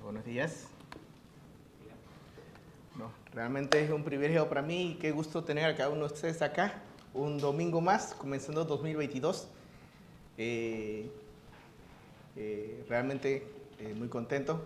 Buenos días. No, realmente es un privilegio para mí y qué gusto tener a cada uno de ustedes acá. Un domingo más, comenzando 2022. Realmente muy contento.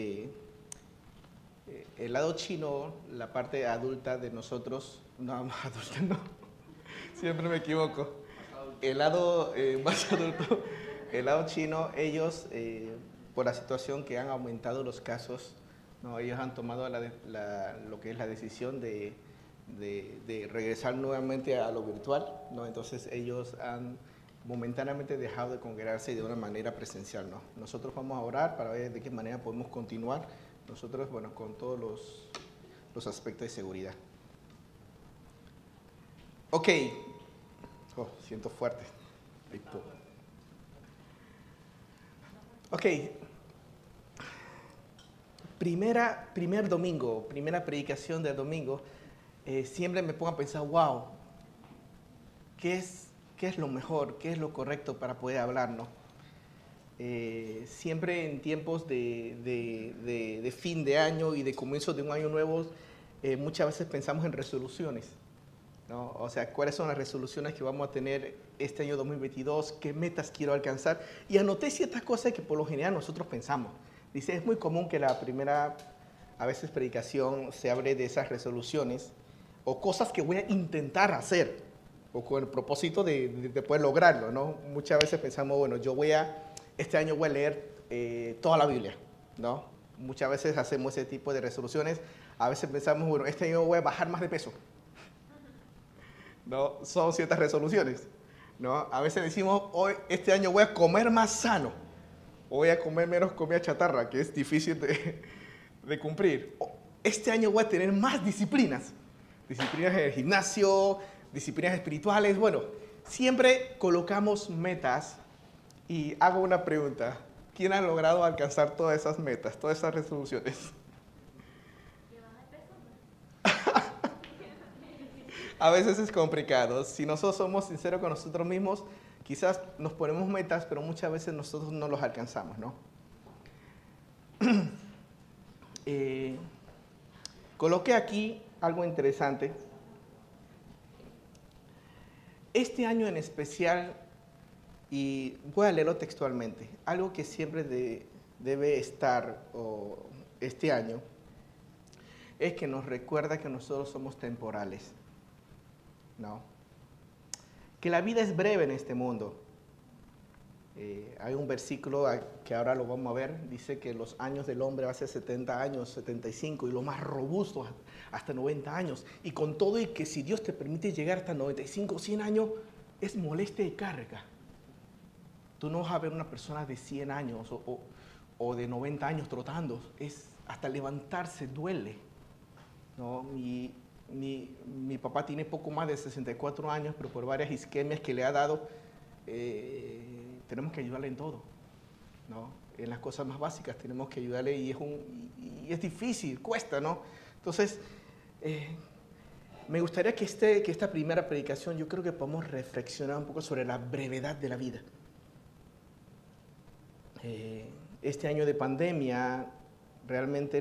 El lado chino, la parte adulta de nosotros, no, adulta no, siempre me equivoco. El lado más adulto, el lado chino, ellos, por la situación que han aumentado los casos, ¿no? Ellos han tomado lo que es la decisión de regresar nuevamente a lo virtual, ¿no? Entonces ellos han momentáneamente dejado de congregarse de una manera presencial, ¿no? Nosotros vamos a orar para ver de qué manera podemos continuar, nosotros, bueno, con todos los aspectos de seguridad. Ok. Oh, siento fuerte. Ok. Primer domingo, primera predicación del domingo, siempre me pongo a pensar, wow, ¿qué es lo mejor? ¿Qué es lo correcto para poder hablar, no? Siempre en tiempos de fin de año y de comienzo de un año nuevo, muchas veces pensamos en resoluciones, ¿no? O sea, ¿cuáles son las resoluciones que vamos a tener este año 2022? ¿Qué metas quiero alcanzar? Y anoté ciertas cosas que por lo general nosotros pensamos. Dice, es muy común que la primera, a veces, predicación se hable de esas resoluciones o cosas que voy a intentar hacer o con el propósito de poder lograrlo, ¿no? Muchas veces pensamos, bueno, este año voy a leer toda la Biblia, ¿no? Muchas veces hacemos ese tipo de resoluciones. A veces pensamos, bueno, este año voy a bajar más de peso, ¿no? Son ciertas resoluciones, ¿no? A veces decimos, este año voy a comer más sano, o voy a comer menos comida chatarra, que es difícil de cumplir. Este año voy a tener más disciplinas en el gimnasio, disciplinas espirituales. Bueno, siempre colocamos metas y hago una pregunta. ¿Quién ha logrado alcanzar todas esas metas, todas esas resoluciones? A veces es complicado. Si nosotros somos sinceros con nosotros mismos, quizás nos ponemos metas, pero muchas veces nosotros no los alcanzamos, ¿no? Coloqué aquí algo interesante. Este año en especial, y voy a leerlo textualmente, algo que siempre debe estar este año, es que nos recuerda que nosotros somos temporales, ¿no? Que la vida es breve en este mundo. Hay un versículo que ahora lo vamos a ver, dice que los años del hombre va a ser 70 años, 75, y los más robustos hasta 90 años. Y con todo y que si Dios te permite llegar hasta 95 o 100 años, es molestia y carga. Tú no vas a ver una persona de 100 años o de 90 años trotando, hasta levantarse duele, ¿no? Mi papá tiene poco más de 64 años, pero por varias isquemias que le ha dado, tenemos que ayudarle en todo, ¿no? En las cosas más básicas tenemos que ayudarle y es difícil, cuesta, ¿no? Entonces, me gustaría que esta primera predicación, yo creo que podamos reflexionar un poco sobre la brevedad de la vida. Este año de pandemia realmente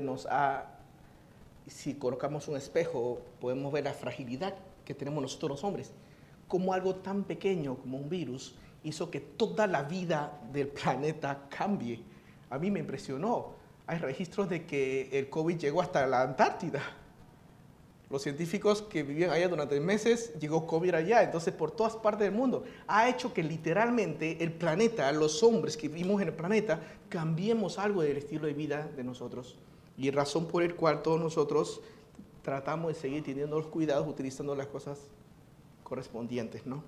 si colocamos un espejo, podemos ver la fragilidad que tenemos nosotros los hombres. Como algo tan pequeño como un virus hizo que toda la vida del planeta cambie. A mí me impresionó. Hay registros de que el COVID llegó hasta la Antártida. Los científicos que vivían allá durante meses, llegó COVID allá. Entonces, por todas partes del mundo, ha hecho que literalmente el planeta, los hombres que vivimos en el planeta, cambiemos algo del estilo de vida de nosotros. Y razón por el cual todos nosotros tratamos de seguir teniendo los cuidados, utilizando las cosas correspondientes, ¿no?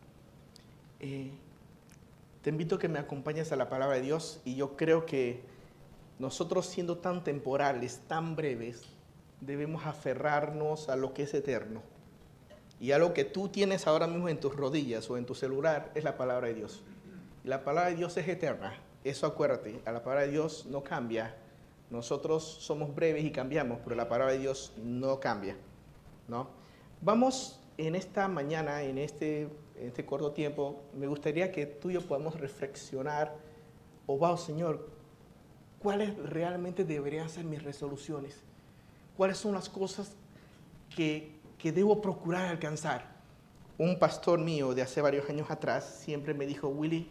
Te invito a que me acompañes a la palabra de Dios, y yo creo que nosotros, siendo tan temporales, tan breves, debemos aferrarnos a lo que es eterno. Y algo que tú tienes ahora mismo en tus rodillas o en tu celular es la palabra de Dios. Y la palabra de Dios es eterna. Eso acuérdate, la palabra de Dios no cambia. Nosotros somos breves y cambiamos, pero la palabra de Dios no cambia, ¿no? Vamos en esta mañana, en este corto tiempo, me gustaría que tú y yo podamos reflexionar, wow, Señor, cuáles realmente deberían ser mis resoluciones, cuáles son las cosas que debo procurar alcanzar. Un pastor mío de hace varios años atrás siempre me dijo, Willy,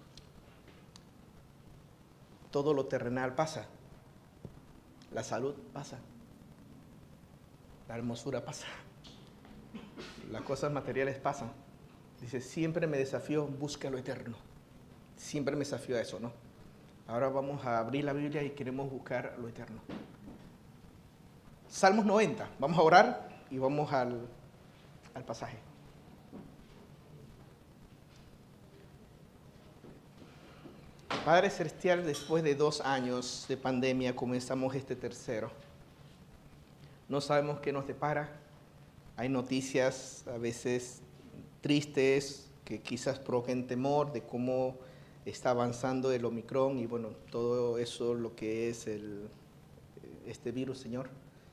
todo lo terrenal pasa, la salud pasa, la hermosura pasa, las cosas materiales pasan. Dice, siempre me desafío, busca lo eterno. Siempre me desafío a eso, ¿no? Ahora vamos a abrir la Biblia y queremos buscar lo eterno. Salmos 90. Vamos a orar y vamos al pasaje. Padre Celestial, después de 2 años de pandemia, comenzamos este tercero. No sabemos qué nos depara. Hay noticias a veces tristes que quizás provoquen temor de cómo está avanzando el Omicron y bueno, todo eso lo que es este virus, Señor.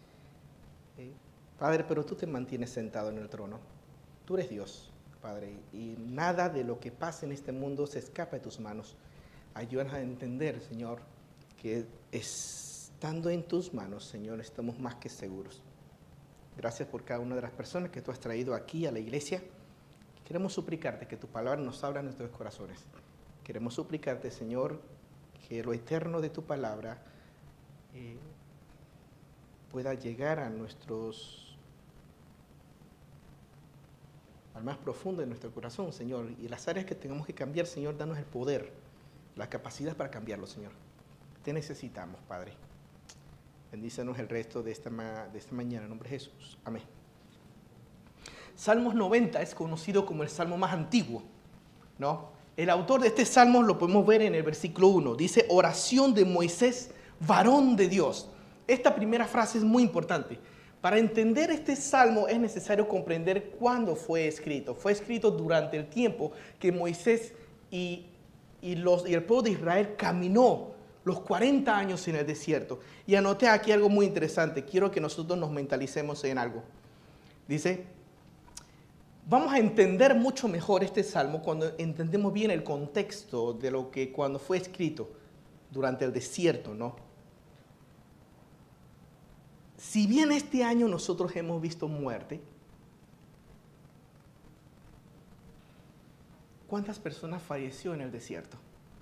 Padre, pero tú te mantienes sentado en el trono. Tú eres Dios, Padre, y nada de lo que pasa en este mundo se escapa de tus manos. Ayúdanos a entender, Señor, que estando en tus manos, Señor, estamos más que seguros. Gracias por cada una de las personas que tú has traído aquí a la iglesia. Queremos suplicarte que tu palabra nos abra en nuestros corazones. Queremos suplicarte, Señor, que lo eterno de tu palabra pueda llegar a al más profundo de nuestro corazón, Señor. Y las áreas que tengamos que cambiar, Señor, danos el poder, la capacidad para cambiarlo, Señor. Te necesitamos, Padre. Bendícenos el resto de esta mañana, en nombre de Jesús. Amén. Salmos 90 es conocido como el salmo más antiguo, ¿no? El autor de este salmo lo podemos ver en el versículo 1. Dice, oración de Moisés, varón de Dios. Esta primera frase es muy importante. Para entender este salmo es necesario comprender cuándo fue escrito. Fue escrito durante el tiempo que Moisés y el pueblo de Israel caminó los 40 años en el desierto. Y anoté aquí algo muy interesante. Quiero que nosotros nos mentalicemos en algo. Dice, vamos a entender mucho mejor este salmo cuando entendemos bien el contexto de lo que cuando fue escrito durante el desierto, ¿no? Si bien este año nosotros hemos visto muerte, ¿cuántas personas falleció en el desierto?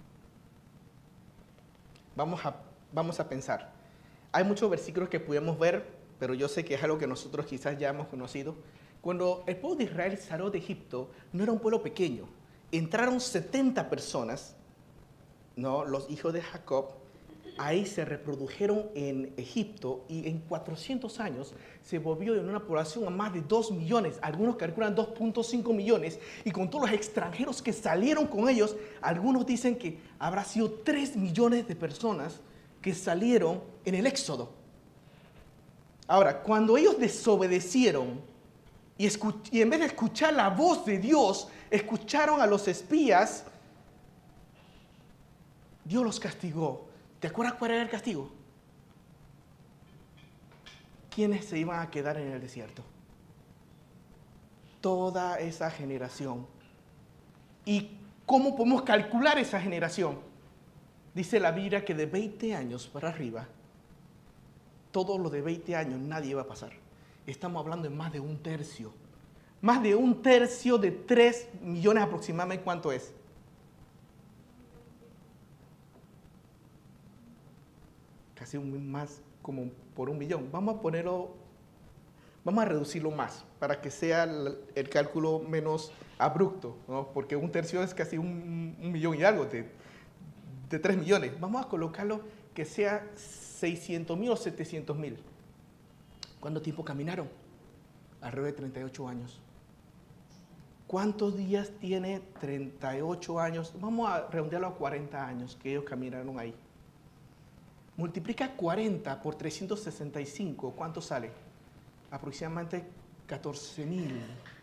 Vamos a pensar. Hay muchos versículos que podemos ver, pero yo sé que es algo que nosotros quizás ya hemos conocido. Cuando el pueblo de Israel salió de Egipto, no era un pueblo pequeño. Entraron 70 personas, ¿no? Los hijos de Jacob. Ahí se reprodujeron en Egipto y en 400 años se volvió en una población a más de 2 millones. Algunos calculan 2.5 millones. Y con todos los extranjeros que salieron con ellos, algunos dicen que habrá sido 3 millones de personas que salieron en el éxodo. Ahora, cuando ellos desobedecieron y en vez de escuchar la voz de Dios, escucharon a los espías, Dios los castigó. ¿Te acuerdas cuál era el castigo? ¿Quiénes se iban a quedar en el desierto? Toda esa generación. ¿Y cómo podemos calcular esa generación? Dice la Biblia que de 20 años para arriba, todo lo de 20 años nadie iba a pasar. Estamos hablando de más de 1/3. Más de 1/3 de 3 millones aproximadamente, ¿cuánto es? Casi más como por 1 millón. Vamos a reducirlo más para que sea el cálculo menos abrupto, ¿no? Porque 1/3 es casi 1 millón y algo de 3 millones. Vamos a colocarlo que sea 600,000 o 700,000. ¿Cuánto tiempo caminaron? Alrededor de 38 años. ¿Cuántos días tiene 38 años? Vamos a redondearlo a 40 años que ellos caminaron ahí. Multiplica 40 por 365, ¿cuánto sale? Aproximadamente 14,000.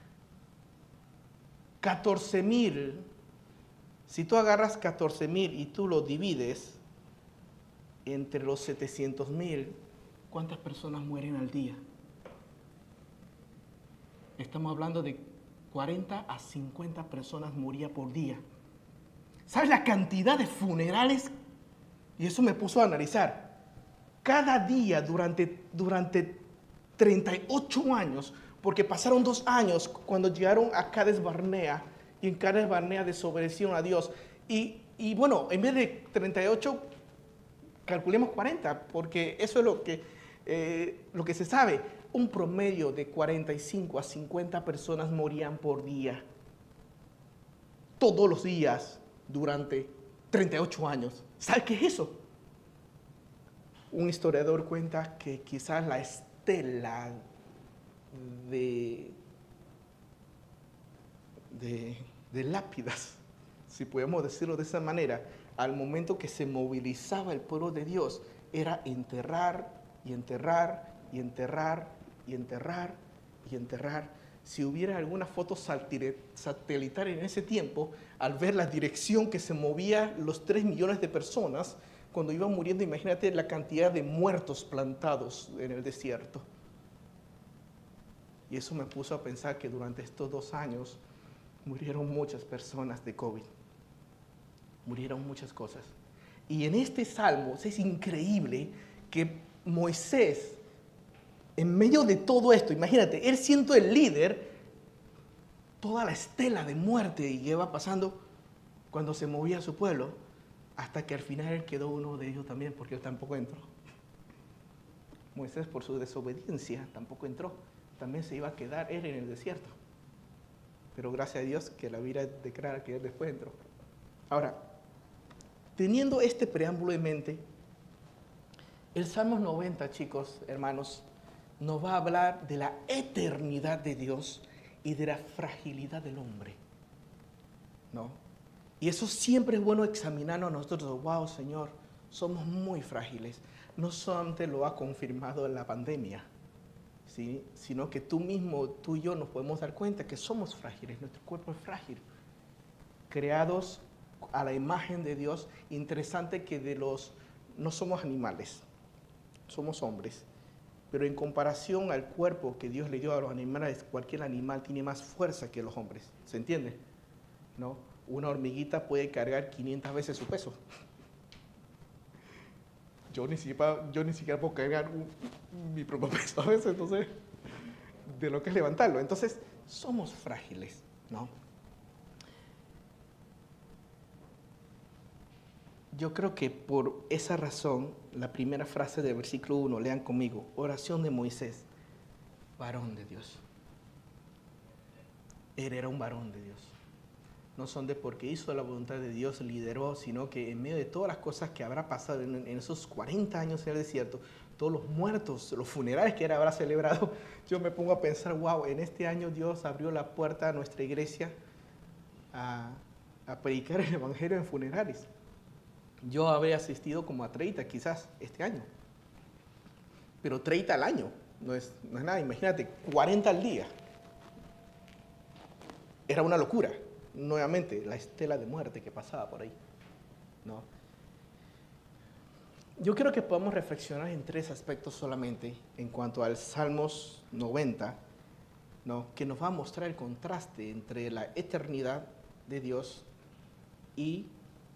14,000. Si tú agarras 14,000 y tú lo divides entre los 700,000, ¿cuántas personas mueren al día? Estamos hablando de 40 a 50 personas morían por día. ¿Sabes la cantidad de funerales Y eso me puso a analizar. Cada día durante 38 años, porque pasaron 2 años cuando llegaron a Cades Barnea, y en Cades Barnea desobedecieron a Dios. Y bueno, en vez de 38, calculemos 40, porque eso es lo que se sabe. Un promedio de 45 a 50 personas morían por día. Todos los días durante 38 años. ¿Sabe qué es eso? Un historiador cuenta que quizás la estela de lápidas, si podemos decirlo de esa manera, al momento que se movilizaba el pueblo de Dios, era enterrar y enterrar y enterrar y enterrar y enterrar. Si hubiera alguna foto satelital en ese tiempo, al ver la dirección que se movía los 3 millones de personas, cuando iban muriendo, imagínate la cantidad de muertos plantados en el desierto. Y eso me puso a pensar que durante estos 2 años murieron muchas personas de COVID. Murieron muchas cosas. Y en este salmo es increíble que Moisés, en medio de todo esto, imagínate, él siendo el líder, toda la estela de muerte y que va pasando cuando se movía su pueblo, hasta que al final él quedó uno de ellos también, porque él tampoco entró. Moisés, por su desobediencia, tampoco entró. También se iba a quedar él en el desierto. Pero gracias a Dios que la Biblia declara que él después entró. Ahora, teniendo este preámbulo en mente, el Salmo 90, chicos, hermanos, nos va a hablar de la eternidad de Dios y de la fragilidad del hombre, ¿no? Y eso siempre es bueno examinarnos a nosotros. Wow, Señor, somos muy frágiles. No solamente lo ha confirmado la pandemia, ¿sí? Sino que tú mismo, tú y yo nos podemos dar cuenta que somos frágiles, nuestro cuerpo es frágil. Creados a la imagen de Dios, interesante que no somos animales, somos hombres. Pero en comparación al cuerpo que Dios le dio a los animales, cualquier animal tiene más fuerza que los hombres. ¿Se entiende? ¿No? Una hormiguita puede cargar 500 veces su peso. Yo ni siquiera puedo cargar mi propio peso a veces, entonces, de lo que es levantarlo. Entonces, somos frágiles, ¿no? Yo creo que por esa razón, la primera frase del versículo 1, lean conmigo, oración de Moisés, varón de Dios. Él era un varón de Dios. No son de porque hizo la voluntad de Dios, lideró, sino que en medio de todas las cosas que habrá pasado en esos 40 años en el desierto, todos los muertos, los funerales que él habrá celebrado, yo me pongo a pensar, wow, en este año Dios abrió la puerta a nuestra iglesia a predicar el evangelio en funerales. Yo habría asistido como a 30 quizás este año, pero 30 al año, no es nada, imagínate, 40 al día. Era una locura, nuevamente, la estela de muerte que pasaba por ahí, ¿no? Yo creo que podemos reflexionar en 3 aspectos solamente en cuanto al Salmos 90, ¿no? Que nos va a mostrar el contraste entre la eternidad de Dios y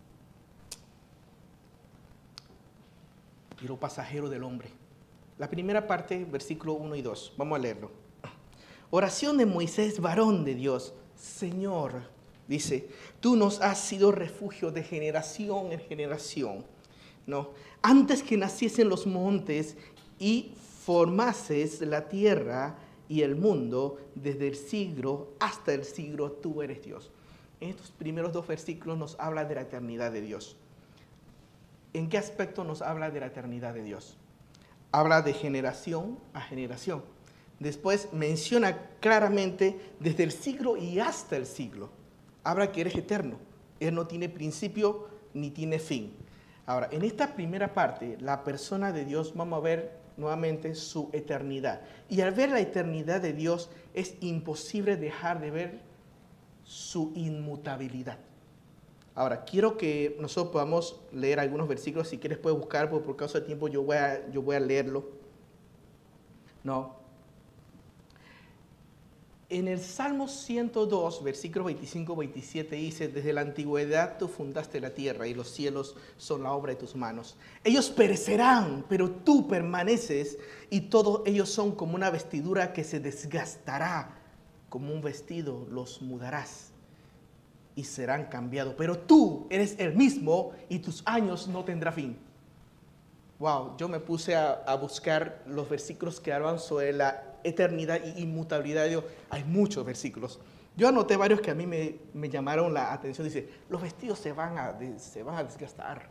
lo pasajero del hombre. La primera parte, versículo 1 y 2. Vamos a leerlo. Oración de Moisés, varón de Dios. Señor, dice, tú nos has sido refugio de generación en generación, ¿no? Antes que naciesen los montes y formases la tierra y el mundo, desde el siglo hasta el siglo, tú eres Dios. En estos primeros 2 versículos nos habla de la eternidad de Dios. ¿En qué aspecto nos habla de la eternidad de Dios? Habla de generación a generación. Después menciona claramente desde el siglo y hasta el siglo. Habla que eres eterno. Él no tiene principio ni tiene fin. Ahora, en esta primera parte, la persona de Dios, vamos a ver nuevamente su eternidad. Y al ver la eternidad de Dios, es imposible dejar de ver su inmutabilidad. Ahora, quiero que nosotros podamos leer algunos versículos. Si quieres puedes buscar, porque por causa de tiempo yo voy a leerlo. No. En el Salmo 102, versículos 25-27 dice, desde la antigüedad tú fundaste la tierra y los cielos son la obra de tus manos. Ellos perecerán, pero tú permaneces y todos ellos son como una vestidura que se desgastará, como un vestido los mudarás y serán cambiados. Pero tú eres el mismo y tus años no tendrán fin. Wow, yo me puse a buscar los versículos que hablan sobre la eternidad y inmutabilidad de Dios. Hay muchos versículos. Yo anoté varios que a mí me llamaron la atención. Dice, los vestidos se van a desgastar.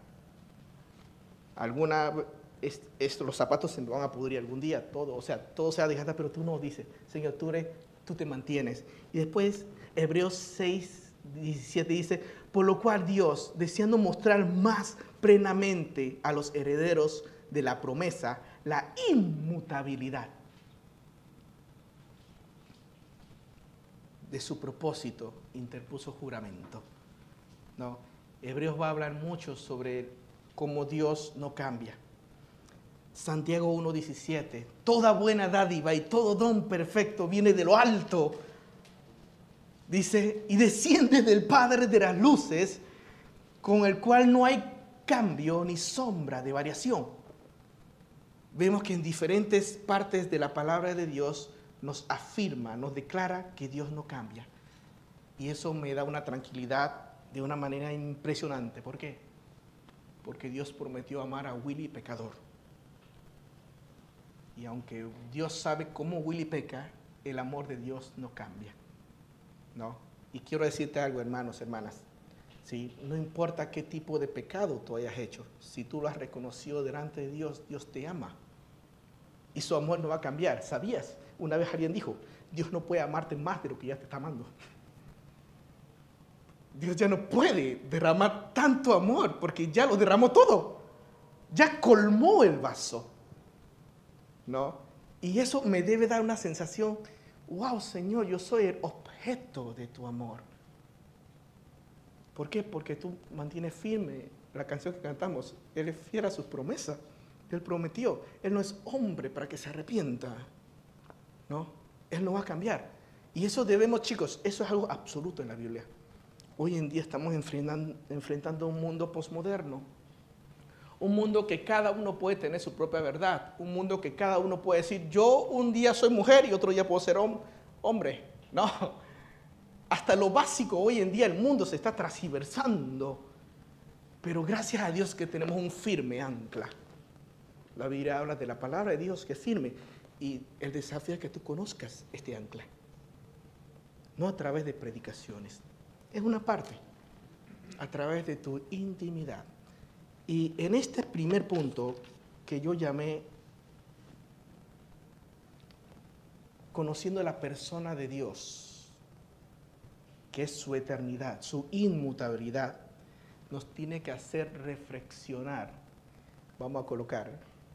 Los zapatos se van a pudrir algún día, todo se va a desgastar, pero tú no, dices, Señor, tú te mantienes. Y después, Hebreos 6:17 dice, por lo cual Dios, deseando mostrar más plenamente a los herederos de la promesa, la inmutabilidad de su propósito, interpuso juramento. ¿No? Hebreos va a hablar mucho sobre cómo Dios no cambia. Santiago 1:17, toda buena dádiva y todo don perfecto viene de lo alto. Dice, y desciende del Padre de las luces, con el cual no hay cambio ni sombra de variación. Vemos que en diferentes partes de la palabra de Dios nos afirma, nos declara que Dios no cambia. Y eso me da una tranquilidad de una manera impresionante. ¿Por qué? Porque Dios prometió amar a Willy pecador. Y aunque Dios sabe cómo Willy peca, el amor de Dios no cambia. ¿No? Y quiero decirte algo, hermanos, hermanas. ¿Sí? No importa qué tipo de pecado tú hayas hecho, si tú lo has reconocido delante de Dios, Dios te ama. Y su amor no va a cambiar. ¿Sabías? Una vez alguien dijo, Dios no puede amarte más de lo que ya te está amando. Dios ya no puede derramar tanto amor porque ya lo derramó todo. Ya colmó el vaso. ¿No? Y eso me debe dar una sensación, wow, Señor, yo soy el objeto de tu amor. ¿Por qué? Porque tú mantienes firme la canción que cantamos. Él es fiel a sus promesas. Él prometió. Él no es hombre para que se arrepienta. ¿No? Él no va a cambiar. Y eso debemos, chicos, eso es algo absoluto en la Biblia. Hoy en día estamos enfrentando un mundo posmoderno. Un mundo que cada uno puede tener su propia verdad. Un mundo que cada uno puede decir, yo un día soy mujer y otro día puedo ser hombre. No. Hasta lo básico hoy en día el mundo se está transversando. Pero gracias a Dios que tenemos un firme ancla. La Biblia habla de la palabra de Dios que es firme. Y el desafío es que tú conozcas este ancla. No a través de predicaciones. Es una parte. A través de tu intimidad. Y en este primer punto que yo llamé conociendo la persona de Dios, que es su eternidad, su inmutabilidad, nos tiene que hacer reflexionar. Vamos a colocar.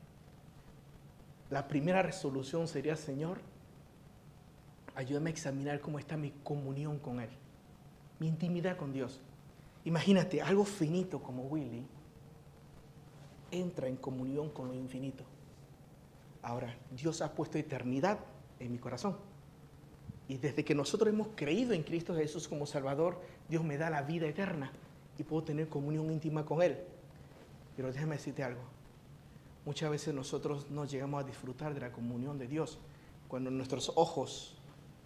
La primera resolución sería, Señor, ayúdame a examinar cómo está mi comunión con Él, mi intimidad con Dios. Imagínate, algo finito como Willy entra en comunión con lo infinito. Ahora, Dios ha puesto eternidad en mi corazón. Y desde que nosotros hemos creído en Cristo Jesús como Salvador, Dios me da la vida eterna y puedo tener comunión íntima con Él. Pero déjame decirte algo. Muchas veces nosotros no llegamos a disfrutar de la comunión de Dios cuando nuestros ojos,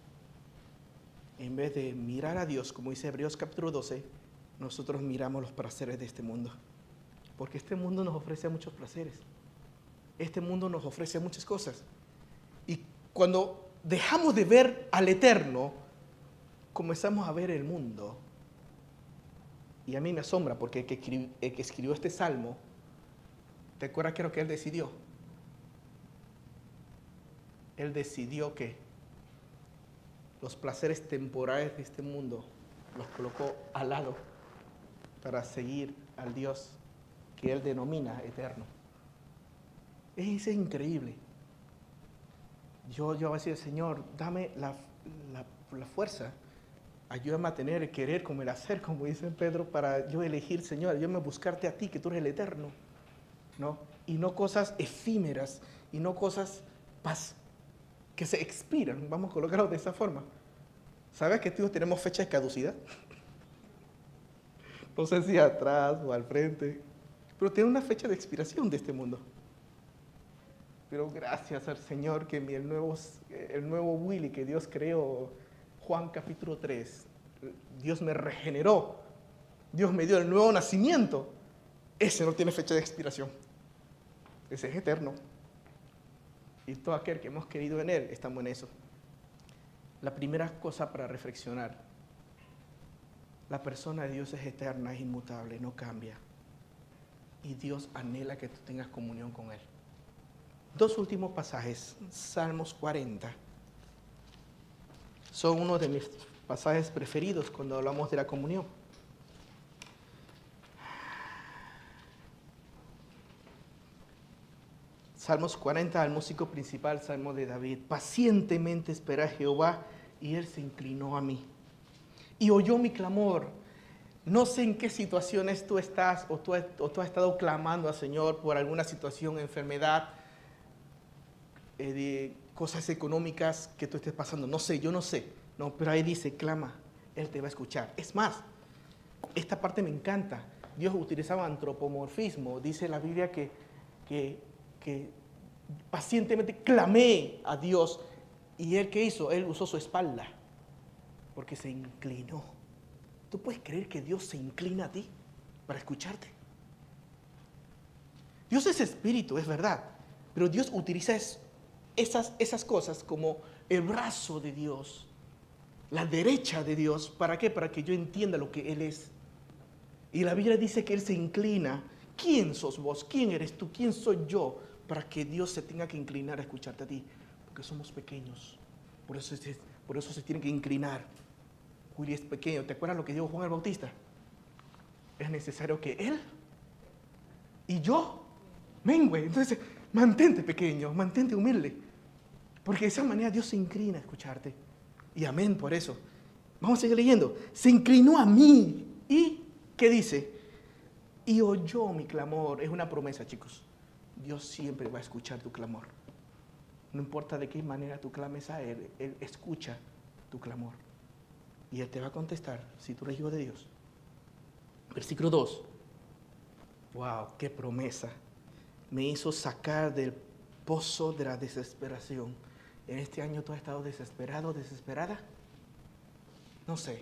en vez de mirar a Dios, como dice Hebreos capítulo 12, nosotros miramos los placeres de este mundo. Porque este mundo nos ofrece muchos placeres. Este mundo nos ofrece muchas cosas. Y cuando dejamos de ver al Eterno, comenzamos a ver el mundo. Y a mí me asombra porque el que escribió este salmo, ¿te acuerdas qué es lo que él decidió? Él decidió que los placeres temporales de este mundo los colocó al lado para seguir al Dios que él denomina eterno. Es increíble. Yo voy a decir, Señor, dame la fuerza. Ayúdame a tener el querer como el hacer, como dice Pedro, para yo elegir, Señor, ayúdame a buscarte a ti, que tú eres el eterno. ¿No? Y no cosas efímeras, y no cosas que se expiran, vamos a colocarlo de esa forma. ¿Sabes que todos tenemos fecha de caducidad? No sé si atrás o al frente, pero tiene una fecha de expiración de este mundo. Pero gracias al Señor que el nuevo Willy que Dios creó, Juan capítulo 3, Dios me regeneró, Dios me dio el nuevo nacimiento. Ese no tiene fecha de expiración, ese es eterno. Y todo aquel que hemos querido en Él, estamos en eso. La primera cosa para reflexionar: la persona de Dios es eterna, es inmutable, no cambia. Y Dios anhela que tú tengas comunión con Él. Dos últimos pasajes, Salmos 40. Son uno de mis pasajes preferidos cuando hablamos de la comunión. Salmos 40, al músico principal, Salmo de David. Pacientemente esperé a Jehová y Él se inclinó a mí y oyó mi clamor. No sé en qué situaciones tú estás o tú has estado clamando al Señor por alguna situación, enfermedad, de cosas económicas que tú estés pasando. No sé, yo no sé. No, pero ahí dice, clama, Él te va a escuchar. Es más, esta parte me encanta. Dios utilizaba antropomorfismo. Dice la Biblia que pacientemente clamé a Dios. ¿Y Él qué hizo? Él usó su espalda porque se inclinó. ¿Tú puedes creer que Dios se inclina a ti para escucharte? Dios es espíritu, es verdad, pero Dios utiliza esas cosas como el brazo de Dios, la derecha de Dios. ¿Para qué? Para que yo entienda lo que Él es. Y la Biblia dice que Él se inclina. ¿Quién sos vos? ¿Quién eres tú? ¿Quién soy yo para que Dios se tenga que inclinar a escucharte a ti? Porque somos pequeños. Por eso se tiene que inclinar. Willy es pequeño. ¿Te acuerdas lo que dijo Juan el Bautista? Es necesario que Él y yo mengüe. Entonces, mantente pequeño, mantente humilde. Porque de esa manera Dios se inclina a escucharte. Y amén por eso. Vamos a seguir leyendo. Se inclinó a mí. ¿Y qué dice? Y oyó mi clamor. Es una promesa, chicos. Dios siempre va a escuchar tu clamor. No importa de qué manera tú clames a Él, Él escucha tu clamor. Y Él te va a contestar si tú eres hijo de Dios. Versículo 2. ¡Wow! ¡Qué promesa! Me hizo sacar del pozo de la desesperación. ¿En este año tú has estado desesperado, desesperada? No sé.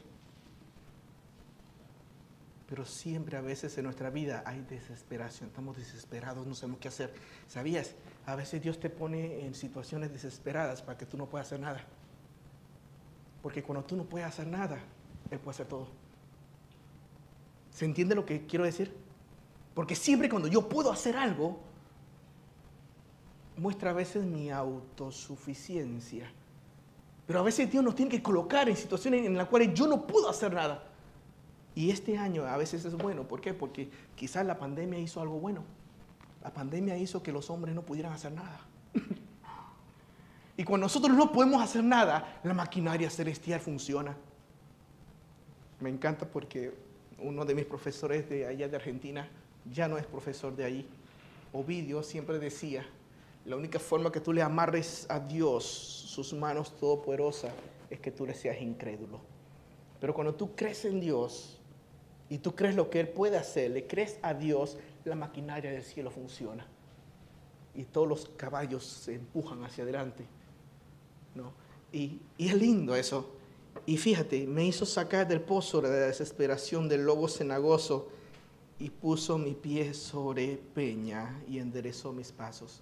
Pero siempre a veces en nuestra vida hay desesperación. Estamos desesperados, no sabemos qué hacer. ¿Sabías? A veces Dios te pone en situaciones desesperadas para que tú no puedas hacer nada. Porque cuando tú no puedes hacer nada, Él puede hacer todo. ¿Se entiende lo que quiero decir? Porque siempre cuando yo puedo hacer algo, muestra a veces mi autosuficiencia. Pero a veces Dios nos tiene que colocar en situaciones en las cuales yo no puedo hacer nada. Y este año a veces es bueno. ¿Por qué? Porque quizás la pandemia hizo algo bueno. La pandemia hizo que los hombres no pudieran hacer nada. Y cuando nosotros no podemos hacer nada, la maquinaria celestial funciona. Me encanta porque uno de mis profesores de allá de Argentina ya no es profesor de allí. Ovidio siempre decía, la única forma que tú le amarres a Dios sus manos todopoderosas es que tú le seas incrédulo. Pero cuando tú crees en Dios y tú crees lo que Él puede hacer, le crees a Dios, la maquinaria del cielo funciona. Y todos los caballos se empujan hacia adelante, ¿no? Y es lindo eso. Y fíjate, me hizo sacar del pozo de la desesperación del lobo cenagoso y puso mi pie sobre peña y enderezó mis pasos.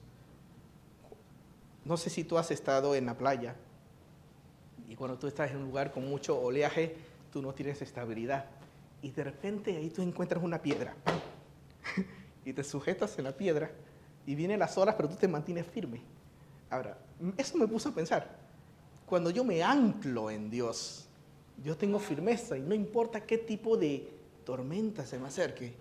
No sé si tú has estado en la playa y cuando tú estás en un lugar con mucho oleaje, tú no tienes estabilidad. Y de repente ahí tú encuentras una piedra y te sujetas en la piedra y vienen las olas, pero tú te mantienes firme. Ahora, eso me puso a pensar. Cuando yo me anclo en Dios, yo tengo firmeza y no importa qué tipo de tormenta se me acerque,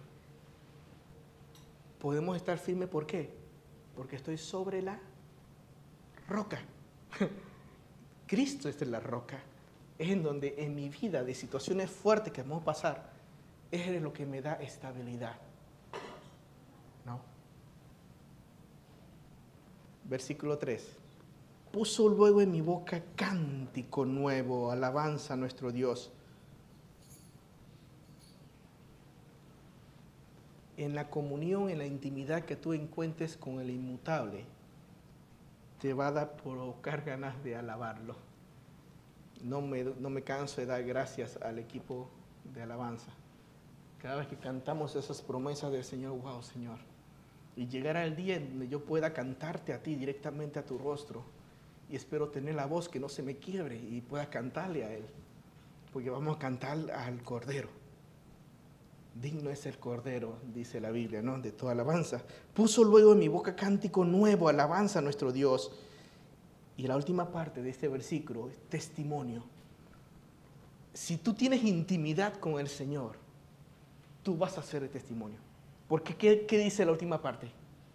podemos estar firmes. ¿Por qué? Porque estoy sobre la roca. Cristo es la roca. Es en donde en mi vida, de situaciones fuertes que vamos a pasar, es lo que me da estabilidad. ¿No? Versículo 3. puso luego en mi boca cántico nuevo, alabanza a nuestro Dios. En la comunión, en la intimidad que tú encuentres con el inmutable, te va a dar provocar ganas de alabarlo. No me canso de dar gracias al equipo de alabanza. Cada vez que cantamos esas promesas del Señor, wow, Señor. Y llegará el día en donde yo pueda cantarte a ti directamente a tu rostro. Y espero tener la voz que no se me quiebre y pueda cantarle a Él. Porque vamos a cantar al Cordero. Digno es el Cordero, dice la Biblia, ¿no? De toda alabanza. Puso luego en mi boca cántico nuevo, alabanza a nuestro Dios. Y la última parte de este versículo es testimonio. Si tú tienes intimidad con el Señor, tú vas a hacer el testimonio. Porque ¿qué dice la última parte?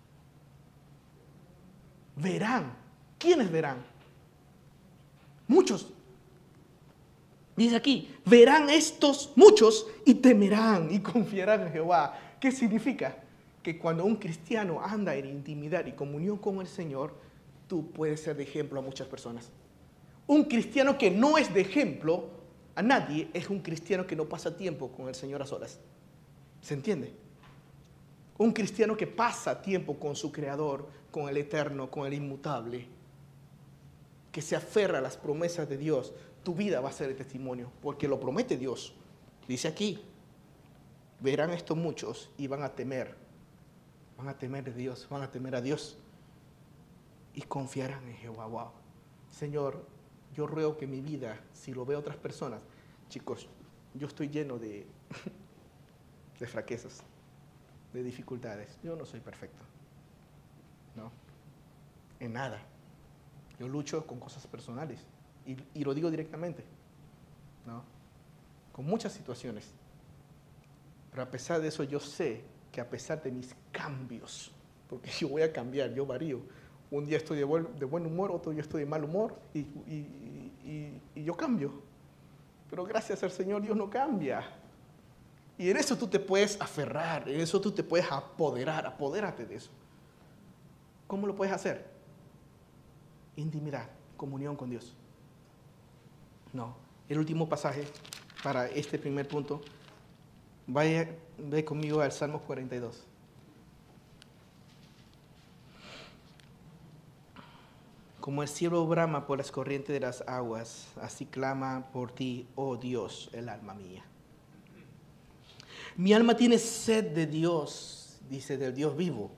Verán. ¿Quiénes verán? Muchos. Dice aquí, verán estos muchos y temerán y confiarán en Jehová. ¿Qué significa? Que cuando un cristiano anda en intimidad y comunión con el Señor, tú puedes ser de ejemplo a muchas personas. Un cristiano que no es de ejemplo a nadie es un cristiano que no pasa tiempo con el Señor a solas. ¿Se entiende? Un cristiano que pasa tiempo con su Creador, con el Eterno, con el Inmutable, que se aferra a las promesas de Dios, tu vida va a ser el testimonio, porque lo promete Dios. Dice aquí, verán esto muchos y van a temer de Dios, van a temer a Dios y confiarán en Jehová. Wow. Señor, yo ruego que mi vida, si lo veo a otras personas, chicos, yo estoy lleno de fraquezas, de dificultades. Yo no soy perfecto, ¿no? En nada. Yo lucho con cosas personales y lo digo directamente, ¿no? Con muchas situaciones. Pero a pesar de eso, yo sé que a pesar de mis cambios, porque yo voy a cambiar, yo varío. Un día estoy de buen humor, otro día estoy de mal humor y yo cambio. Pero gracias al Señor Dios no cambia. Y en eso tú te puedes aferrar, en eso tú te puedes apoderar, apodérate de eso. ¿Cómo lo puedes hacer? Intimidad, comunión con Dios. No, el último pasaje para este primer punto, ve conmigo al Salmo 42. Como el cielo brama por las corrientes de las aguas, así clama por ti, oh Dios, el alma mía. Mi alma tiene sed de Dios, dice, del Dios vivo.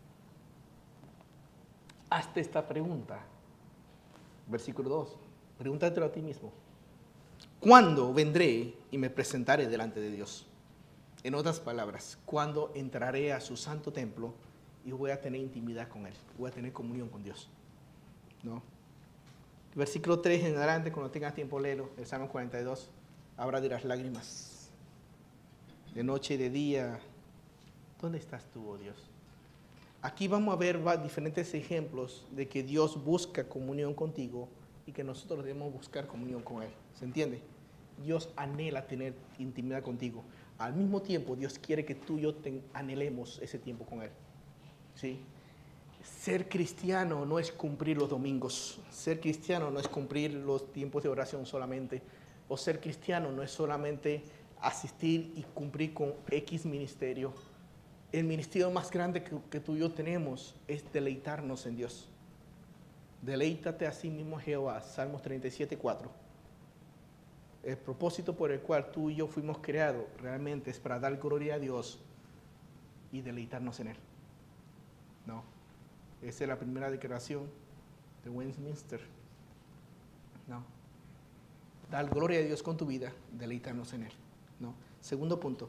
Hazte esta pregunta. Versículo 2. Pregúntatelo a ti mismo. ¿Cuándo vendré y me presentaré delante de Dios? En otras palabras, ¿cuándo entraré a su santo templo y voy a tener intimidad con Él? Voy a tener comunión con Dios. ¿No? Versículo 3 en adelante, cuando tengas tiempo, léelo, el Salmo 42, habla de las lágrimas. De noche y de día, ¿dónde estás tú, oh Dios? Aquí vamos a ver diferentes ejemplos de que Dios busca comunión contigo y que nosotros debemos buscar comunión con Él. ¿Se entiende? Dios anhela tener intimidad contigo. Al mismo tiempo, Dios quiere que tú y yo anhelemos ese tiempo con Él. ¿Sí? Ser cristiano no es cumplir los domingos. Ser cristiano no es cumplir los tiempos de oración solamente. O ser cristiano no es solamente asistir y cumplir con X ministerio. El ministerio más grande que tú y yo tenemos es deleitarnos en Dios. Deleítate a sí mismo, Jehová. Salmos 37:4. El propósito por el cual tú y yo fuimos creados realmente es para dar gloria a Dios y deleitarnos en Él. No. Esa es la primera declaración de Westminster. No. Dar gloria a Dios con tu vida, deleitarnos en Él. No. Segundo punto.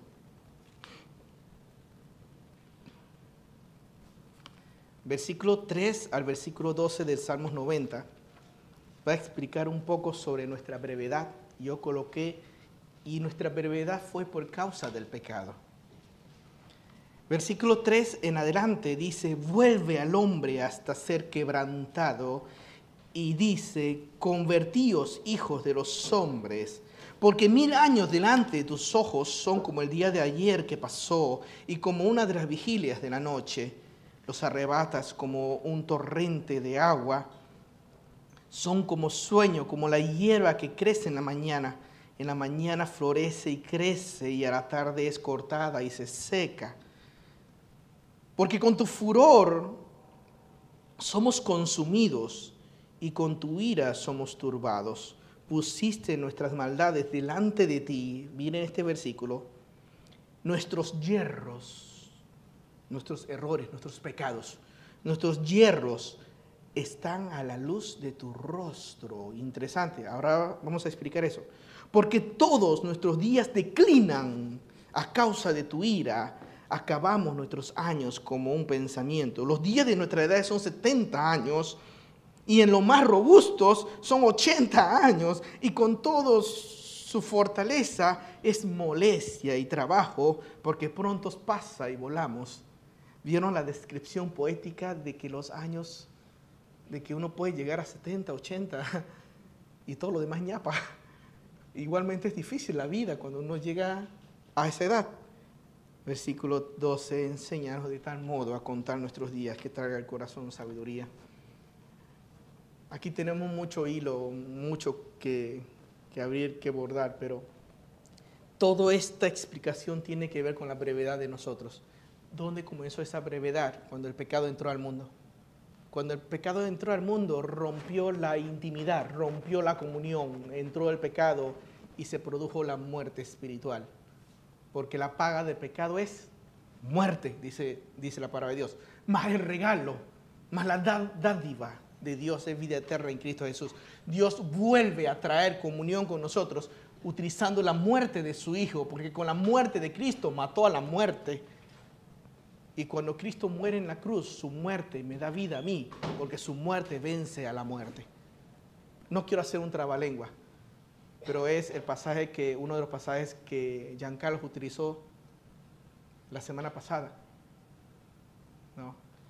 Versículo 3 al versículo 12 del Salmos 90 va a explicar un poco sobre nuestra brevedad. Yo coloqué, y nuestra brevedad fue por causa del pecado. Versículo 3 en adelante dice, vuelve al hombre hasta ser quebrantado, y dice, convertíos, hijos de los hombres, porque 1000 años delante de tus ojos son como el día de ayer que pasó, y como una de las vigilias de la noche. Los arrebatas como un torrente de agua. Son como sueño, como la hierba que crece en la mañana. En la mañana florece y crece y a la tarde es cortada y se seca. Porque con tu furor somos consumidos y con tu ira somos turbados. Pusiste nuestras maldades delante de ti, viene este versículo, nuestros yerros, nuestros errores, nuestros pecados, nuestros yerros están a la luz de tu rostro. Interesante, ahora vamos a explicar eso. Porque todos nuestros días declinan a causa de tu ira. Acabamos nuestros años como un pensamiento. Los días de nuestra edad son 70 años y en los más robustos son 80 años y con toda su fortaleza es molestia y trabajo porque pronto pasa y volamos. ¿Vieron la descripción poética de que los años, de que uno puede llegar a 70, 80 y todo lo demás ñapa? Igualmente es difícil la vida cuando uno llega a esa edad. Versículo 12, enséñanos de tal modo a contar nuestros días que traiga al corazón sabiduría. Aquí tenemos mucho hilo, mucho que abrir, que bordar, pero toda esta explicación tiene que ver con la brevedad de nosotros. ¿Dónde comenzó esa brevedad? Cuando el pecado entró al mundo. Cuando el pecado entró al mundo, rompió la intimidad, rompió la comunión, entró el pecado y se produjo la muerte espiritual. Porque la paga del pecado es muerte, dice la palabra de Dios. Más el regalo, más la dádiva de Dios es vida eterna en Cristo Jesús. Dios vuelve a traer comunión con nosotros utilizando la muerte de su Hijo, porque con la muerte de Cristo mató a la muerte. Y cuando Cristo muere en la cruz, su muerte me da vida a mí, porque su muerte vence a la muerte. No quiero hacer un trabalengua, pero es el pasaje uno de los pasajes que Giancarlo utilizó la semana pasada. ¿No?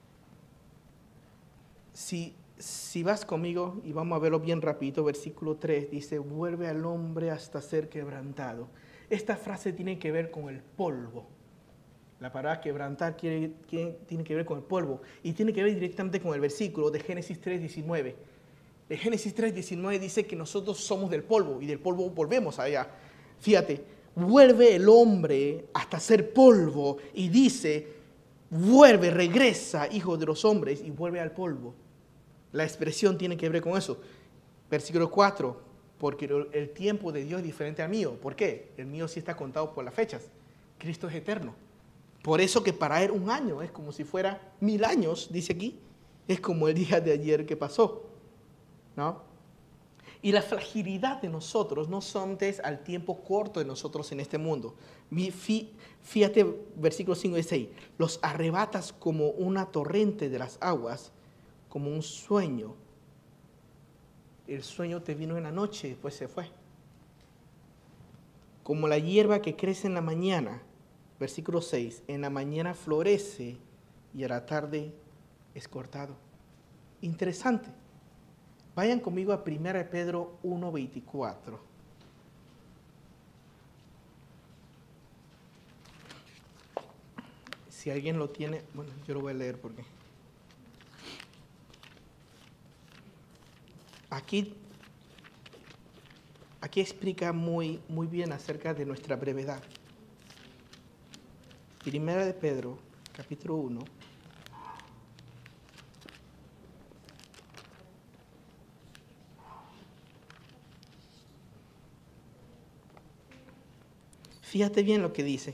Si vas conmigo, y vamos a verlo bien rapidito, versículo 3, dice, vuelve al hombre hasta ser quebrantado. Esta frase tiene que ver con el polvo. La palabra quebrantar tiene que ver con el polvo y tiene que ver directamente con el versículo de Génesis 3:19. De Génesis 3:19 dice que nosotros somos del polvo y del polvo volvemos allá. Fíjate, vuelve el hombre hasta ser polvo y dice, vuelve, regresa, hijo de los hombres, y vuelve al polvo. La expresión tiene que ver con eso. Versículo 4, porque el tiempo de Dios es diferente al mío. ¿Por qué? El mío sí está contado por las fechas. Cristo es eterno. Por eso que para él un año es como si fuera 1000 años, dice aquí. Es como el día de ayer que pasó, ¿no? Y la fragilidad de nosotros no son al tiempo corto de nosotros en este mundo. Fíjate, versículo 5 y 6. Los arrebatas como una torrente de las aguas, como un sueño. El sueño te vino en la noche y después se fue. Como la hierba que crece en la mañana. Versículo 6, en la mañana florece y a la tarde es cortado. Interesante. Vayan conmigo a 1 Pedro 1:24. Si alguien lo tiene, bueno, yo lo voy a leer porque aquí explica muy bien acerca de nuestra brevedad. Primera de Pedro, capítulo 1. Fíjate bien lo que dice.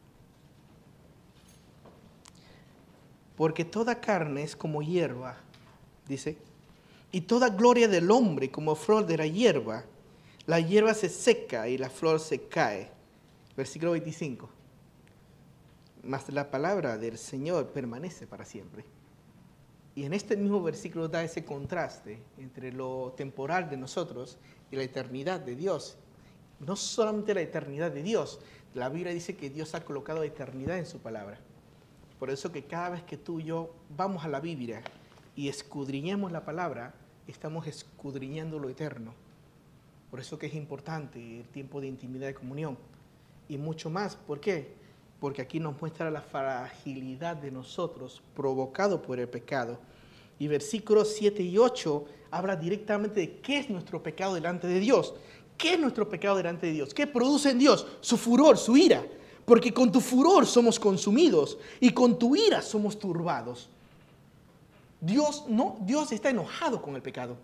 Porque toda carne es como hierba, dice, y toda gloria del hombre como flor de la hierba. La hierba se seca y la flor se cae. Versículo 25. Mas la palabra del Señor permanece para siempre. Y en este mismo versículo da ese contraste entre lo temporal de nosotros y la eternidad de Dios. No solamente la eternidad de Dios, la Biblia dice que Dios ha colocado eternidad en su palabra. Por eso que cada vez que tú y yo vamos a la Biblia y escudriñamos la palabra, estamos escudriñando lo eterno. Por eso que es importante el tiempo de intimidad y comunión. Y mucho más, ¿por qué? Porque aquí nos muestra la fragilidad de nosotros provocado por el pecado. Y versículos 7 y 8 habla directamente de qué es nuestro pecado delante de Dios. ¿Qué es nuestro pecado delante de Dios? ¿Qué produce en Dios? Su furor, su ira. Porque con tu furor somos consumidos y con tu ira somos turbados. Dios está enojado con el pecado.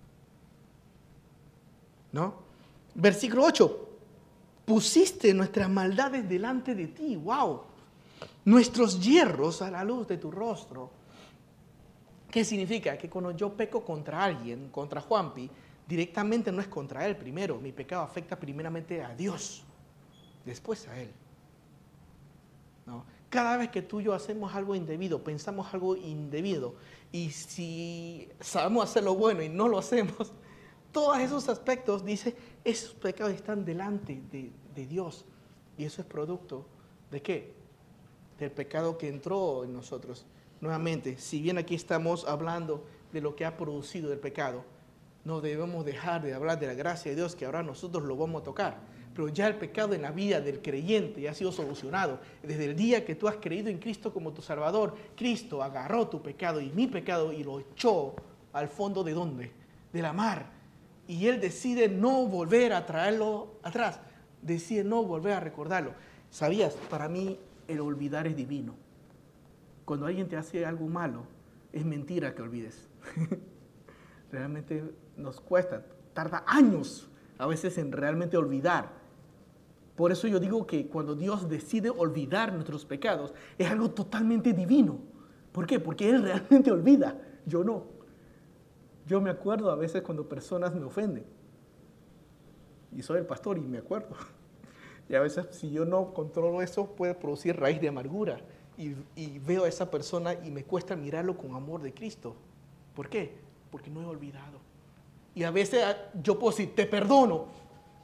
¿No? Versículo 8. Pusiste nuestras maldades delante de ti. ¡Wow! Nuestros hierros a la luz de tu rostro. ¿Qué significa? Que cuando yo peco contra alguien, contra Juanpi, directamente no es contra él primero. Mi pecado afecta primeramente a Dios, después a él. ¿No? Cada vez que tú y yo hacemos algo indebido, pensamos algo indebido, y si sabemos hacer lo bueno y no lo hacemos, todos esos aspectos, dice, esos pecados están delante de Dios. Y eso es producto ¿de qué? Del pecado que entró en nosotros. Nuevamente, si bien aquí estamos hablando de lo que ha producido el pecado, no debemos dejar de hablar de la gracia de Dios, que ahora nosotros lo vamos a tocar. Pero ya el pecado en la vida del creyente ya ha sido solucionado. Desde el día que tú has creído en Cristo como tu Salvador, Cristo agarró tu pecado y mi pecado y lo echó al fondo ¿de dónde? De la mar. Y Él decide no volver a traerlo atrás. Decide no volver a recordarlo. ¿Sabías? Para mí el olvidar es divino. Cuando alguien te hace algo malo, es mentira que olvides. Realmente nos cuesta, tarda años a veces en realmente olvidar. Por eso yo digo que cuando Dios decide olvidar nuestros pecados, es algo totalmente divino. ¿Por qué? Porque Él realmente olvida, yo no. Yo me acuerdo a veces cuando personas me ofenden. Y soy el pastor y me acuerdo. Y a veces si yo no controlo eso, puede producir raíz de amargura. Y veo a esa persona y me cuesta mirarlo con amor de Cristo. ¿Por qué? Porque no he olvidado. Y a veces yo puedo decir, te perdono.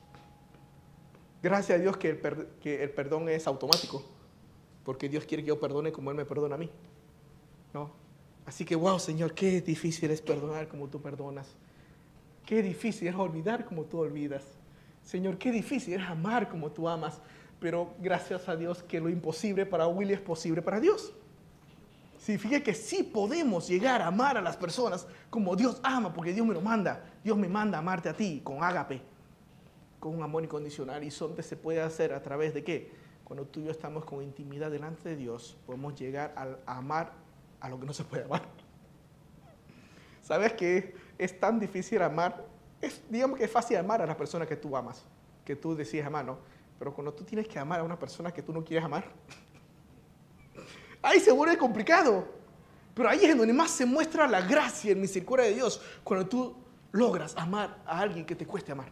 Gracias a Dios que el perdón es automático. Porque Dios quiere que yo perdone como Él me perdona a mí. ¿No? Así que, wow, Señor, qué difícil es perdonar como tú perdonas. Qué difícil es olvidar como tú olvidas. Señor, qué difícil es amar como tú amas. Pero gracias a Dios que lo imposible para Willy es posible para Dios. Significa que sí podemos llegar a amar a las personas como Dios ama, porque Dios me lo manda. Dios me manda a amarte a ti con ágape, con un amor incondicional. Y solamente se puede hacer a través de ¿qué? Cuando tú y yo estamos con intimidad delante de Dios, podemos llegar a amar a lo que no se puede amar. ¿Sabes que es tan difícil amar? Digamos que es fácil amar a las personas que tú amas, que tú decides amar, ¿no? Pero cuando tú tienes que amar a una persona que tú no quieres amar, ahí se vuelve complicado. Pero ahí es donde más se muestra la gracia y la misericordia de Dios, cuando tú logras amar a alguien que te cueste amar.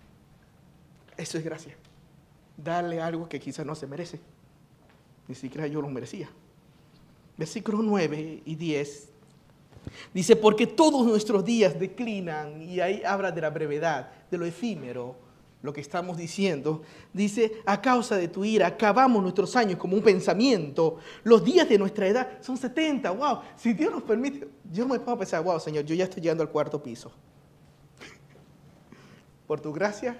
Eso es gracia. Darle algo que quizás no se merece. Ni siquiera yo lo merecía. Versículos 9 y 10. Dice, porque todos nuestros días declinan, y ahí habla de la brevedad, de lo efímero, lo que estamos diciendo. Dice, a causa de tu ira, acabamos nuestros años como un pensamiento. Los días de nuestra edad son 70. Wow, si Dios nos permite, yo me puedo pensar, wow, Señor, yo ya estoy llegando al 4º piso. Por tu gracia,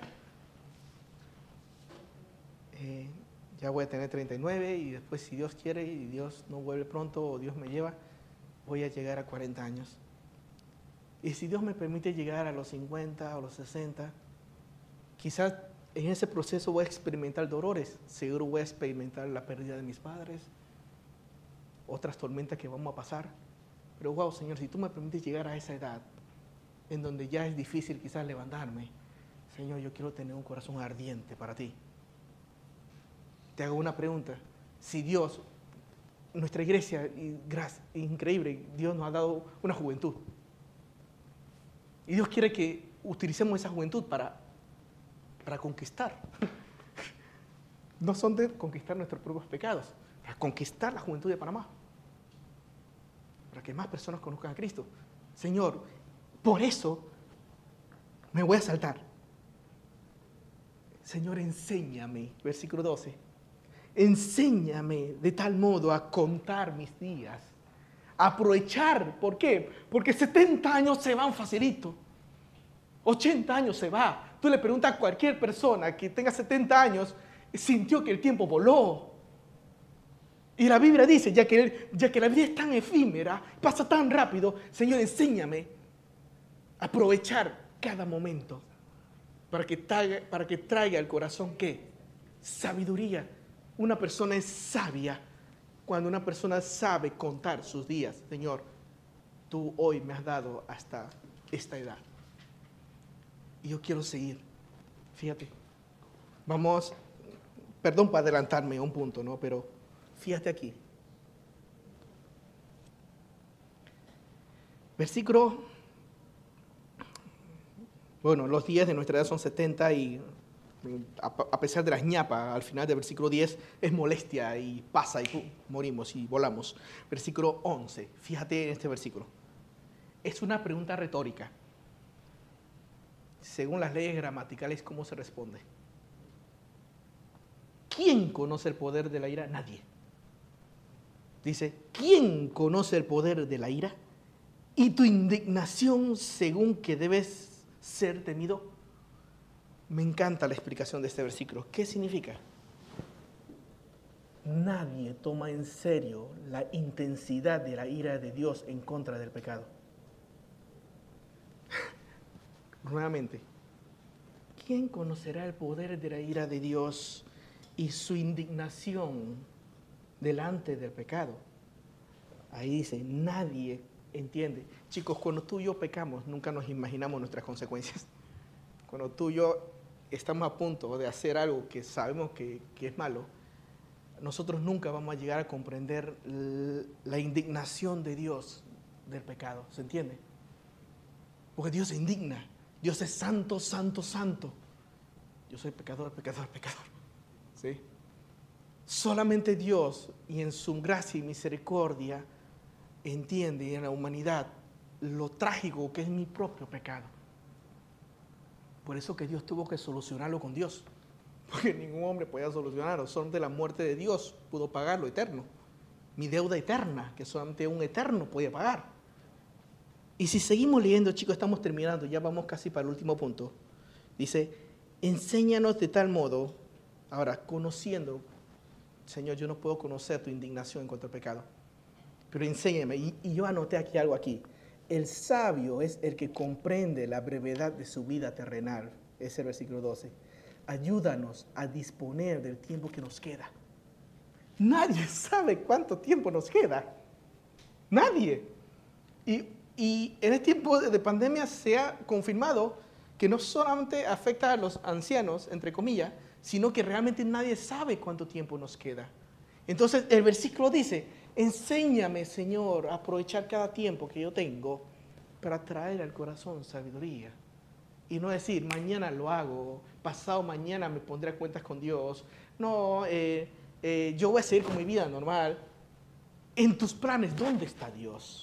ya voy a tener 39 y después, si Dios quiere y Dios no vuelve pronto o Dios me lleva, voy a llegar a 40 años. Y si Dios me permite llegar a los 50 o los 60, quizás en ese proceso voy a experimentar dolores. Seguro voy a experimentar la pérdida de mis padres, otras tormentas que vamos a pasar. Pero wow, Señor, si tú me permites llegar a esa edad, en donde ya es difícil quizás levantarme, Señor, yo quiero tener un corazón ardiente para ti. Te hago una pregunta. Si Dios, nuestra iglesia, increíble, Dios nos ha dado una juventud. Y Dios quiere que utilicemos esa juventud para conquistar. No son de conquistar nuestros propios pecados, para conquistar la juventud de Panamá. Para que más personas conozcan a Cristo. Señor, por eso me voy a saltar. Señor, enséñame, versículo 12. Enséñame de tal modo a contar mis días, a aprovechar. ¿Por qué? Porque 70 años se van facilito, 80 años se va. Tú le preguntas a cualquier persona que tenga 70 años, sintió que el tiempo voló. Y la Biblia dice, ya que la vida es tan efímera, pasa tan rápido, Señor, enséñame Aprovechar cada momento para que traiga al corazón, ¿qué? Sabiduría. Una persona es sabia cuando una persona sabe contar sus días. Señor, tú hoy me has dado hasta esta edad y yo quiero seguir. Fíjate, vamos, perdón para adelantarme a un punto, ¿no? Pero fíjate aquí. Versículo, bueno, los días de nuestra edad son 70 y a pesar de las ñapas, al final del versículo 10 es molestia y pasa y ¡pum!, morimos y volamos. Versículo 11, fíjate en este versículo. Es una pregunta retórica. Según las leyes gramaticales, ¿cómo se responde? ¿Quién conoce el poder de la ira? Nadie. Dice, ¿quién conoce el poder de la ira? Y tu indignación según que debes ser temido. Me encanta la explicación de este versículo. ¿Qué significa? Nadie toma en serio la intensidad de la ira de Dios en contra del pecado. Nuevamente, ¿quién conocerá el poder de la ira de Dios y su indignación delante del pecado? Ahí dice, nadie entiende. Chicos, cuando tú y yo pecamos, nunca nos imaginamos nuestras consecuencias. Cuando tú y yo estamos a punto de hacer algo que sabemos que es malo, nosotros nunca vamos a llegar a comprender la indignación de Dios del pecado. ¿Se entiende? Porque Dios se indigna. Dios es santo, santo, santo. Yo soy pecador, pecador, pecador. ¿Sí? Solamente Dios, y en su gracia y misericordia, entiende en la humanidad lo trágico que es mi propio pecado. Por eso que Dios tuvo que solucionarlo con Dios. Porque ningún hombre podía solucionarlo. Solamente la muerte de Dios pudo pagar lo eterno. Mi deuda eterna, que solamente un eterno podía pagar. Y si seguimos leyendo, chicos, estamos terminando, ya vamos casi para el último punto. Dice, enséñanos de tal modo, ahora, conociendo, Señor, yo no puedo conocer tu indignación en cuanto al pecado, pero enséñame. Y yo anoté aquí algo aquí. El sabio es el que comprende la brevedad de su vida terrenal. Es el versículo 12. Ayúdanos a disponer del tiempo que nos queda. Nadie sabe cuánto tiempo nos queda. Nadie. Y en este tiempo de pandemia se ha confirmado que no solamente afecta a los ancianos, entre comillas, sino que realmente nadie sabe cuánto tiempo nos queda. Entonces el versículo dice, enséñame, Señor, a aprovechar cada tiempo que yo tengo para traer al corazón sabiduría. Y no decir, mañana lo hago, pasado mañana me pondré a cuentas con Dios. No, yo voy a seguir con mi vida normal. En tus planes, ¿dónde está Dios?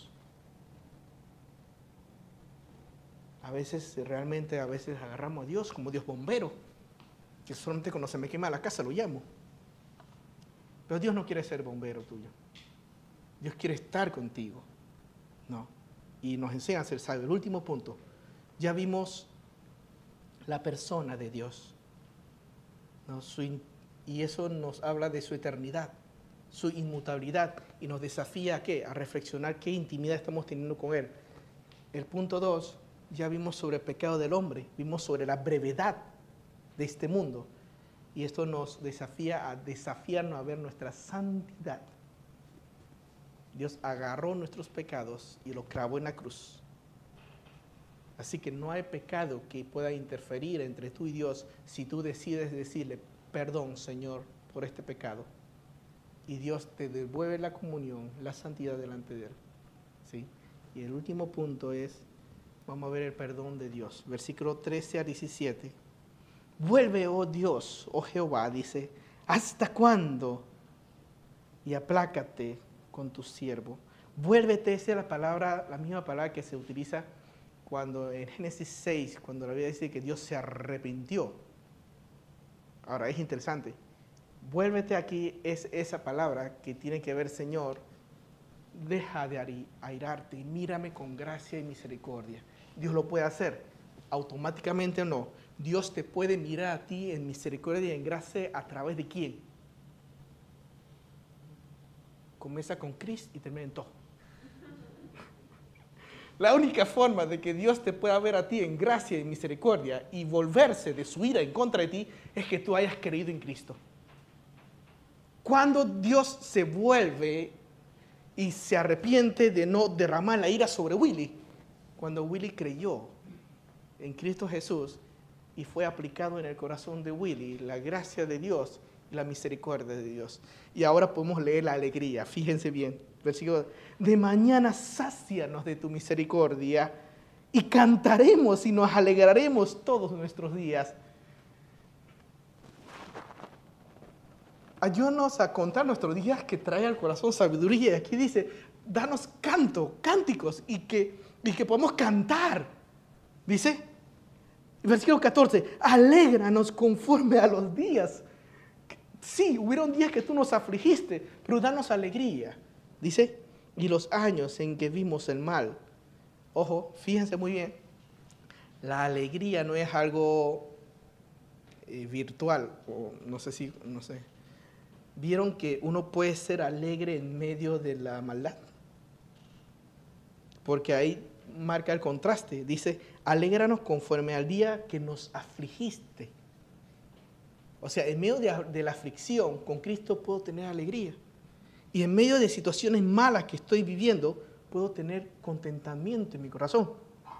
A veces, realmente, agarramos a Dios como Dios bombero, que solamente cuando se me quema la casa lo llamo. Pero Dios no quiere ser bombero tuyo. Dios quiere estar contigo. No. Y nos enseña a ser sabios. El último punto. Ya vimos la persona de Dios. ¿No? Y eso nos habla de su eternidad, su inmutabilidad. Y nos desafía ¿a qué? A reflexionar qué intimidad estamos teniendo con Él. El punto 2. Ya vimos sobre el pecado del hombre, vimos sobre la brevedad de este mundo. Y esto nos desafía a desafiarnos a ver nuestra santidad. Dios agarró nuestros pecados y los clavó en la cruz. Así que no hay pecado que pueda interferir entre tú y Dios si tú decides decirle, perdón, Señor, por este pecado. Y Dios te devuelve la comunión, la santidad delante de Él. ¿Sí? Y el último punto es, vamos a ver el perdón de Dios. Versículo 13 a 17. Vuelve, oh Dios, oh Jehová, dice, ¿hasta cuándo? Y aplácate con tu siervo. Vuélvete, esa es la misma palabra que se utiliza cuando en Génesis 6, cuando la Biblia dice que Dios se arrepintió. Ahora, es interesante. Vuélvete aquí es esa palabra que tiene que ver, Señor, deja de airarte y mírame con gracia y misericordia. Dios lo puede hacer, automáticamente o no. Dios te puede mirar a ti en misericordia y en gracia a través de quién. Comienza con Cristo y termina en todo. La única forma de que Dios te pueda ver a ti en gracia y misericordia y volverse de su ira en contra de ti es que tú hayas creído en Cristo. Cuando Dios se vuelve y se arrepiente de no derramar la ira sobre Willy, cuando Willy creyó en Cristo Jesús y fue aplicado en el corazón de Willy la gracia de Dios y la misericordia de Dios. Y ahora podemos leer la alegría. Fíjense bien, versículo: de mañana sácianos de tu misericordia y cantaremos y nos alegraremos todos nuestros días. Ayúdanos a contar nuestros días que trae al corazón sabiduría. Y aquí dice, danos cánticos y que podamos cantar. Dice, versículo 14, alégranos conforme a los días. Sí, hubieron días que tú nos afligiste, pero danos alegría. Dice, y los años en que vimos el mal. Ojo, fíjense muy bien, la alegría no es algo virtual, o no sé. ¿Vieron que uno puede ser alegre en medio de la maldad? Porque ahí marca el contraste. Dice, alégranos conforme al día que nos afligiste. O sea, en medio de la aflicción, con Cristo puedo tener alegría. Y en medio de situaciones malas que estoy viviendo, puedo tener contentamiento en mi corazón.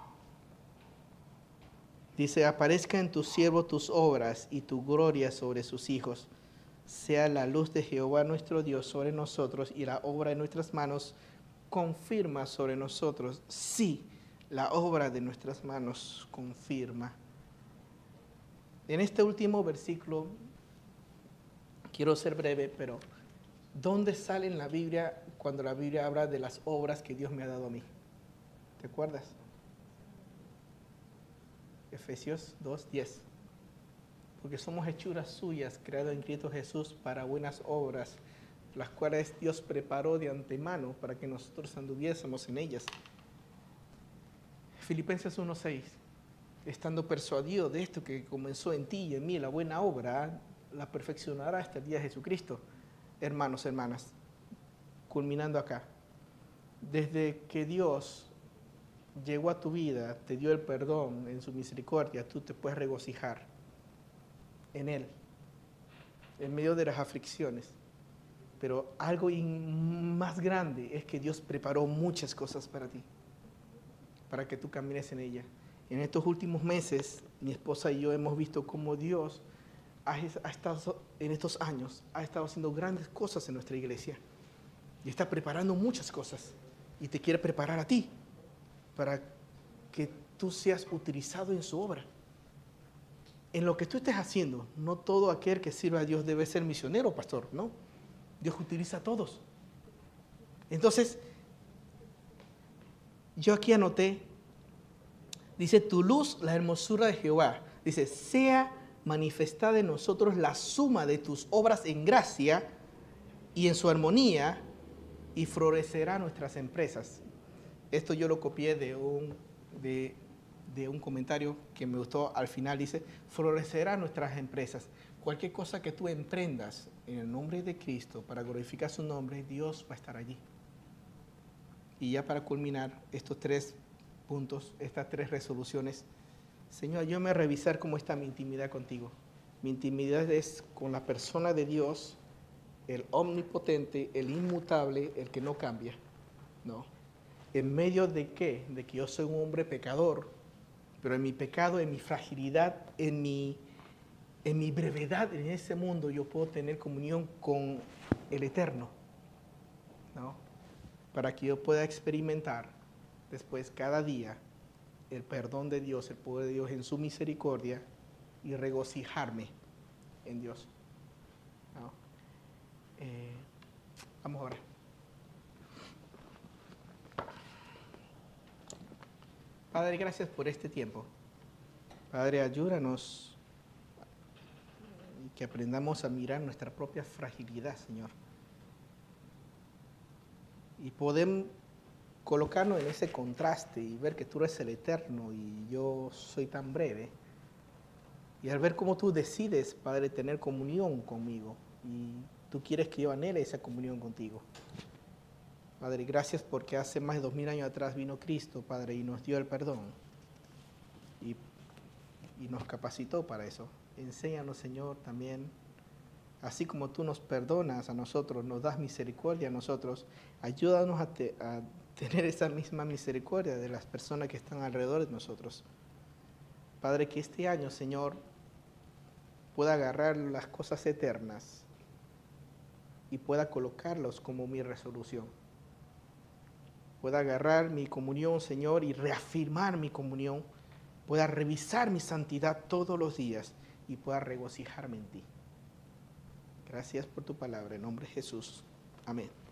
Dice, aparezca en tu siervo tus obras y tu gloria sobre sus hijos. Sea la luz de Jehová nuestro Dios sobre nosotros y la obra de nuestras manos confirma sobre nosotros. Sí, la obra de nuestras manos confirma. En este último versículo, quiero ser breve, pero ¿dónde sale en la Biblia cuando la Biblia habla de las obras que Dios me ha dado a mí? ¿Te acuerdas? Efesios 2:10. Porque somos hechuras suyas, creadas en Cristo Jesús para buenas obras, las cuales Dios preparó de antemano para que nosotros anduviésemos en ellas. Filipenses 1:6. Estando persuadido de esto que comenzó en ti y en mí la buena obra, la perfeccionará hasta el día de Jesucristo. Hermanos, hermanas, culminando acá, desde que Dios llegó a tu vida, te dio el perdón en su misericordia, tú te puedes regocijar en Él, en medio de las aflicciones. Pero algo más grande es que Dios preparó muchas cosas para ti, para que tú camines en ella. En estos últimos meses, mi esposa y yo hemos visto cómo Dios ha estado, en estos años, ha estado haciendo grandes cosas en nuestra iglesia. Y está preparando muchas cosas. Y te quiere preparar a ti, para que tú seas utilizado en su obra. En lo que tú estés haciendo, no todo aquel que sirva a Dios debe ser misionero, pastor, ¿no? Dios utiliza a todos. Entonces, yo aquí anoté, dice, tu luz, la hermosura de Jehová. Dice, sea manifestada en nosotros la suma de tus obras en gracia y en su armonía, y florecerá nuestras empresas. Esto yo lo copié de un comentario que me gustó al final. Dice, florecerá nuestras empresas. Cualquier cosa que tú emprendas en el nombre de Cristo para glorificar su nombre, Dios va a estar allí. Y ya para culminar estos 3 puntos, estas 3 resoluciones, Señor, ayúdame a revisar cómo está mi intimidad contigo. Mi intimidad es con la persona de Dios, el omnipotente, el inmutable, el que no cambia. No. ¿En medio de qué? De que yo soy un hombre pecador, pero en mi pecado, en mi fragilidad, en mi brevedad en ese mundo, yo puedo tener comunión con el Eterno, ¿no? Para que yo pueda experimentar después cada día el perdón de Dios, el poder de Dios en su misericordia y regocijarme en Dios, ¿no? Vamos a orar. Padre, gracias por este tiempo. Padre, ayúdanos y que aprendamos a mirar nuestra propia fragilidad, Señor. Y podemos colocarnos en ese contraste y ver que tú eres el Eterno y yo soy tan breve. Y al ver cómo tú decides, Padre, tener comunión conmigo y tú quieres que yo anhele esa comunión contigo. Padre, gracias porque hace más de 2000 años atrás vino Cristo, Padre, y nos dio el perdón y, y nos capacitó para eso. Enséñanos, Señor, también, así como tú nos perdonas a nosotros, nos das misericordia a nosotros, ayúdanos a tener esa misma misericordia de las personas que están alrededor de nosotros. Padre, que este año, Señor, pueda agarrar las cosas eternas y pueda colocarlos como mi resolución. Pueda agarrar mi comunión, Señor, y reafirmar mi comunión. Pueda revisar mi santidad todos los días y pueda regocijarme en ti. Gracias por tu palabra, en nombre de Jesús. Amén.